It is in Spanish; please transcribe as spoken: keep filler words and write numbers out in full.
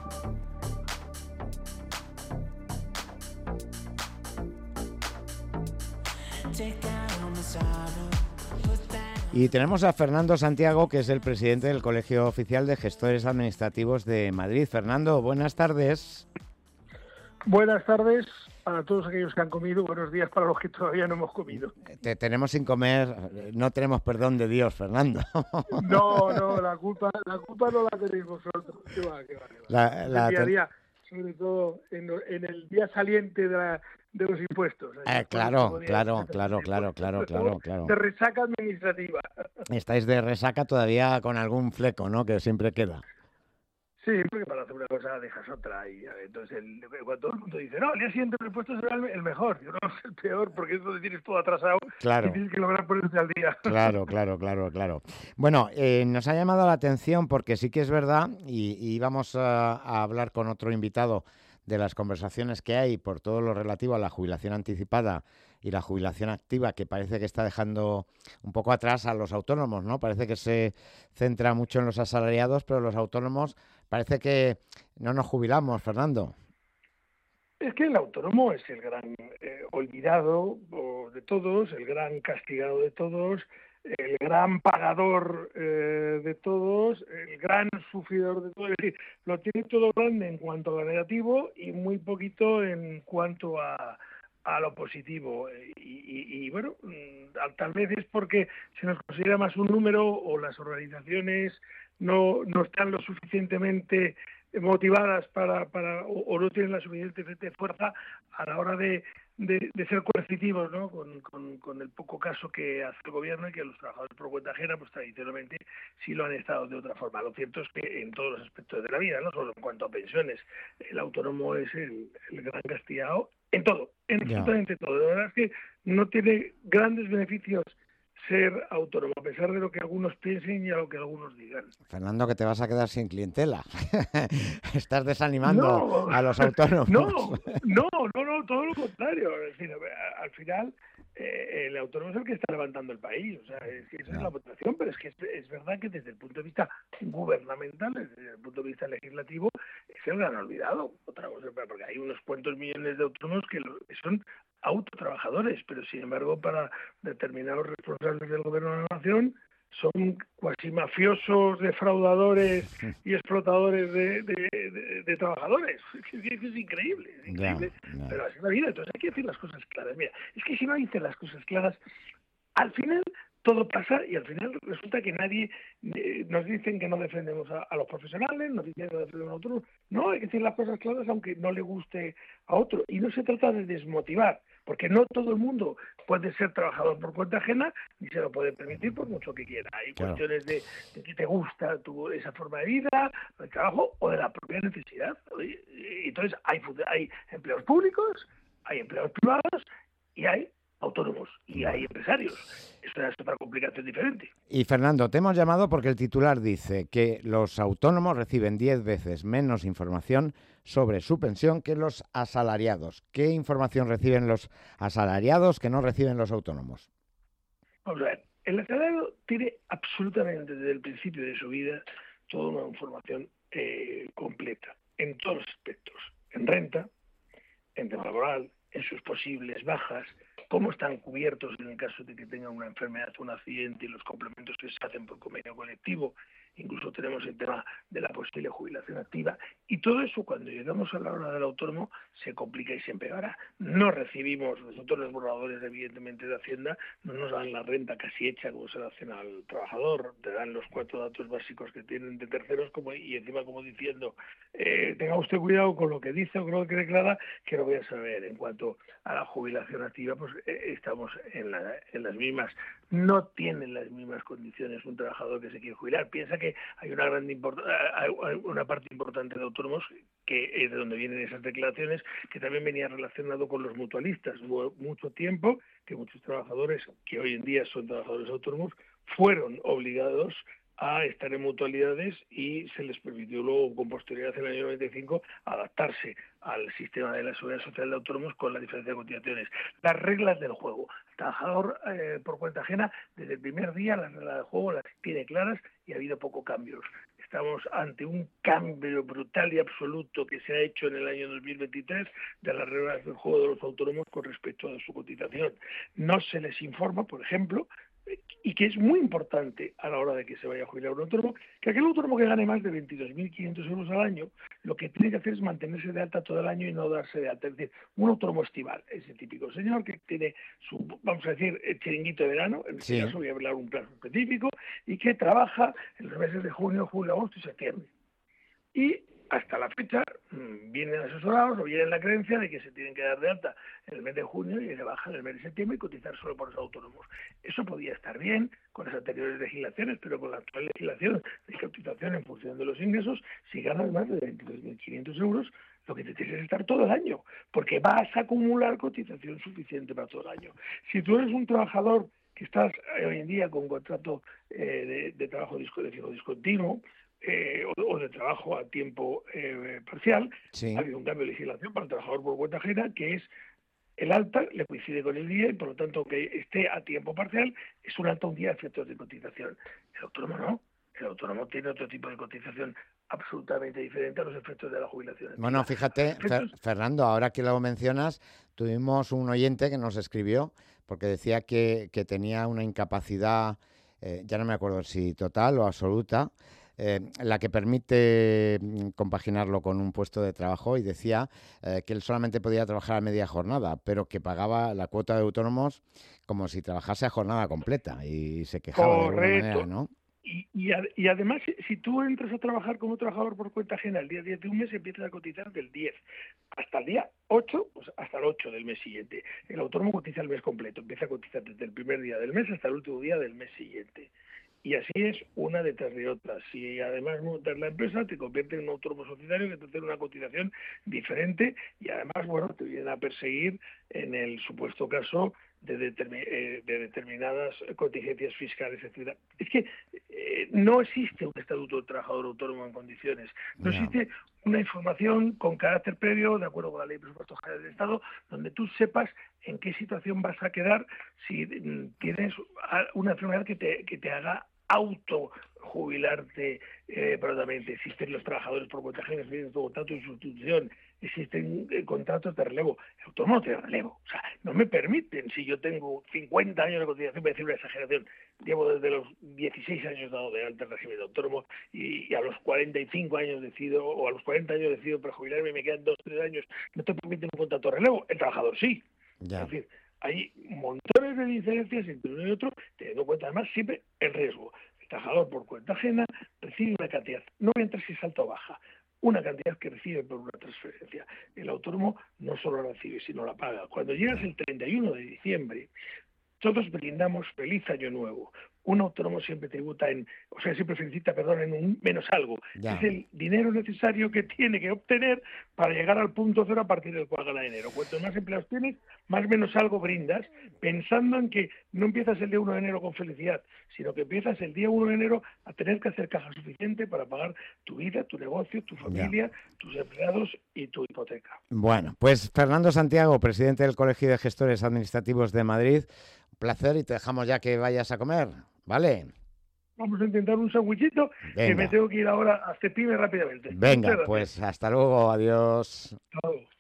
Y tenemos a Fernando Santiago, que es el presidente del Colegio Oficial de Gestores Administrativos de Madrid. Fernando, buenas tardes. Buenas tardes para todos aquellos que han comido, buenos días para los que todavía no hemos comido. Te tenemos sin comer, no tenemos perdón de Dios, Fernando. No, no, la culpa, la culpa no la tenéis vosotros. ¿Qué va, qué va, qué va? La, la el día a día, sobre todo en, en el día saliente de, la, de los impuestos. Eh, claro, claro, claro, claro, claro, claro, claro. De resaca administrativa. Estáis de resaca todavía con algún fleco, ¿no? Que siempre queda. Sí, porque para hacer una cosa dejas otra y entonces el, cuando todo el mundo dice, no, el día siguiente el impuesto será el, el mejor, yo no, es el peor porque es donde tienes todo atrasado, claro. Y tienes que lograr ponerte al día. Claro, claro, claro, claro. Bueno, eh, nos ha llamado la atención porque sí que es verdad y, y vamos a, a hablar con otro invitado de las conversaciones que hay por todo lo relativo a la jubilación anticipada y la jubilación activa, que parece que está dejando un poco atrás a los autónomos, ¿no? Parece que se centra mucho en los asalariados, pero los autónomos parece que no nos jubilamos, Fernando. Es que el autónomo es el gran eh, olvidado de todos, el gran castigado de todos, el gran pagador eh, de todos, el gran sufridor de todos. Es decir, lo tiene todo grande en cuanto a lo negativo y muy poquito en cuanto a, a lo positivo. Y, y, y bueno, tal vez es porque se nos considera más un número o las organizaciones no, no están lo suficientemente motivadas para, para o, o no tienen la suficiente fuerza a la hora de, de, de ser coercitivos, ¿no? Con, con, con el poco caso que hace el gobierno y que los trabajadores por cuenta ajena, pues tradicionalmente sí lo han estado de otra forma. Lo cierto es que en todos los aspectos de la vida, no solo en cuanto a pensiones, el autónomo es el, el gran castigado en todo, en absolutamente todo. La verdad es que no tiene grandes beneficios ser autónomo, a pesar de lo que algunos piensen y a lo que algunos digan. Fernando, que te vas a quedar sin clientela. Estás desanimando no, a los autónomos. No, no, no, no, todo lo contrario. Es decir, al final, eh, el autónomo es el que está levantando el país. O sea, es que esa no. es la votación, pero es que es, es verdad que desde el punto de vista gubernamental, desde el punto de vista legislativo, es el gran olvidado. Otra cosa, porque hay unos cuantos millones de autónomos que son autotrabajadores, pero sin embargo para determinados responsables del gobierno de la nación son cuasi mafiosos, defraudadores y explotadores de, de, de, de trabajadores. Es, es, es increíble, es increíble, yeah, yeah. Pero así es la vida, entonces hay que decir las cosas claras. Mira, es que si no dicen las cosas claras, al final todo pasa y al final resulta que nadie eh, nos dicen que no defendemos a, a los profesionales, nos dicen que no defendemos a otros. No, hay que decir las cosas claras aunque no le guste a otro. Y no se trata de desmotivar, porque no todo el mundo puede ser trabajador por cuenta ajena ni se lo puede permitir por mucho que quiera. Hay claro. cuestiones de, de que te gusta tu, esa forma de vida, del trabajo o de la propia necesidad. Entonces hay, hay empleos públicos, hay empleos privados y hay autónomos y hay empresarios. Eso es otra complicación diferente. Y Fernando, te hemos llamado porque el titular dice que los autónomos reciben diez veces menos información sobre su pensión que los asalariados. ¿Qué información reciben los asalariados que no reciben los autónomos? Vamos a ver, el asalariado tiene absolutamente desde el principio de su vida toda una información eh, completa, en todos los aspectos, en renta, en tema laboral, en sus posibles bajas, cómo están cubiertos en el caso de que tengan una enfermedad o un accidente y los complementos que se hacen por convenio colectivo. Incluso tenemos el tema de la posible jubilación activa. Y todo eso, cuando llegamos a la hora del autónomo, se complica y se empeora. No recibimos, nosotros los borradores, evidentemente, de Hacienda, no nos dan la renta casi hecha como se la hacen al trabajador. Te dan los cuatro datos básicos que tienen de terceros como y encima como diciendo, eh, tenga usted cuidado con lo que dice o con lo que declara, que lo voy a saber. En cuanto a la jubilación activa, pues eh, estamos en, la, en las mismas. No tienen las mismas condiciones un trabajador que se quiere jubilar. Piensa que hay una gran import- hay una parte importante de autónomos que es de donde vienen esas declaraciones, que también venía relacionado con los mutualistas. Hubo mucho tiempo que muchos trabajadores que hoy en día son trabajadores autónomos fueron obligados a estar en mutualidades y se les permitió luego, con posterioridad en el año noventa y cinco, adaptarse al sistema de la seguridad social de autónomos con la diferencia de cotizaciones. Las reglas del juego. El trabajador eh, por cuenta ajena, desde el primer día las reglas del juego las tiene claras y ha habido poco cambios. Estamos ante un cambio brutal y absoluto que se ha hecho en el año dos mil veintitrés de las reglas del juego de los autónomos con respecto a su cotización. No se les informa, por ejemplo, y que es muy importante a la hora de que se vaya a jubilar un autónomo, que aquel autónomo que gane más de veintidós mil quinientos euros al año, lo que tiene que hacer es mantenerse de alta todo el año y no darse de alta. Es decir, un autónomo estival, ese típico señor que tiene su, vamos a decir, el chiringuito de verano, en este Sí. caso voy a hablar un plazo específico, y que trabaja en los meses de junio, julio, agosto y septiembre. Y hasta la fecha mmm, vienen asesorados o vienen la creencia de que se tienen que dar de alta en el mes de junio y de baja en el mes de septiembre y cotizar solo por los autónomos. Eso podía estar bien con las anteriores legislaciones, pero con la actual legislación de cotización en función de los ingresos, si ganas más de veintidós mil quinientos euros, lo que te tienes es estar todo el año, porque vas a acumular cotización suficiente para todo el año. Si tú eres un trabajador que estás eh, hoy en día con contrato eh, de, de trabajo disco, de fijo discontinuo, Eh, o, o de trabajo a tiempo eh, parcial, Sí. ha habido un cambio de legislación para el trabajador por cuenta ajena, que es el alta, le coincide con el día y por lo tanto que esté a tiempo parcial es un alta un día a efectos de cotización. El autónomo no, el autónomo tiene otro tipo de cotización absolutamente diferente a los efectos de la jubilación. Bueno, fíjate, efectos... Fer, Fernando, ahora que lo mencionas, tuvimos un oyente que nos escribió porque decía que, que tenía una incapacidad, eh, ya no me acuerdo si total o absoluta, Eh, la que permite compaginarlo con un puesto de trabajo, y decía eh, que él solamente podía trabajar a media jornada, pero que pagaba la cuota de autónomos como si trabajase a jornada completa y se quejaba. Correcto. De alguna manera, ¿no? Y, y, y además, si, si tú entras a trabajar como trabajador por cuenta ajena el día diez de un mes, empiezas a cotizar del diez hasta el día ocho, pues hasta el ocho del mes siguiente. El autónomo cotiza el mes completo, empieza a cotizar desde el primer día del mes hasta el último día del mes siguiente. Y así es una detrás de otra. Si además montas la empresa, te convierte en un autónomo societario que te hace una cotización diferente y además, bueno, te vienen a perseguir en el supuesto caso de, determin eh, de determinadas contingencias fiscales, etcétera. Es que eh, no existe un estatuto de trabajador autónomo en condiciones. No yeah. existe una información con carácter previo, de acuerdo con la Ley de Presupuestos Generales del Estado, donde tú sepas en qué situación vas a quedar si tienes una enfermedad que te, que te haga autojubilarte eh, probablemente. Existen los trabajadores por cuenta ajena, existen contratos de sustitución, existen eh, contratos de relevo. El autónomo no tiene relevo. O sea, no me permiten, si yo tengo cincuenta años de cotización, voy a decir una exageración, llevo desde los dieciséis años dado de alta en régimen de autónomo y, y a los cuarenta y cinco años decido, o a los cuarenta años decido prejubilarme y me quedan dos o tres años, no te permiten un contrato de relevo. El trabajador sí. Ya. Es decir, hay montones de diferencias entre uno y otro, teniendo en cuenta además siempre el riesgo. El trabajador por cuenta ajena recibe una cantidad, no voy a entrar si es alta o baja, una cantidad que recibe por una transferencia. El autónomo no solo la recibe, sino la paga. Cuando llegas el treinta y uno de diciembre, todos brindamos feliz año nuevo. Un autónomo siempre tributa en, o sea, siempre felicita, perdón, en un menos algo. Ya. Es el dinero necesario que tiene que obtener para llegar al punto cero a partir del cual gana dinero. Cuanto más empleados tienes, más menos algo brindas, pensando en que no empiezas el día uno de enero con felicidad, sino que empiezas el día uno de enero a tener que hacer caja suficiente para pagar tu vida, tu negocio, tu familia, ya. tus empleados y tu hipoteca. Bueno, pues Fernando Santiago, presidente del Colegio de Gestores Administrativos de Madrid, un placer y te dejamos ya que vayas a comer, ¿vale? Vamos a intentar un sandwichito que me tengo que ir ahora a cepillarme rápidamente. Venga, pues hasta luego, adiós. Chao.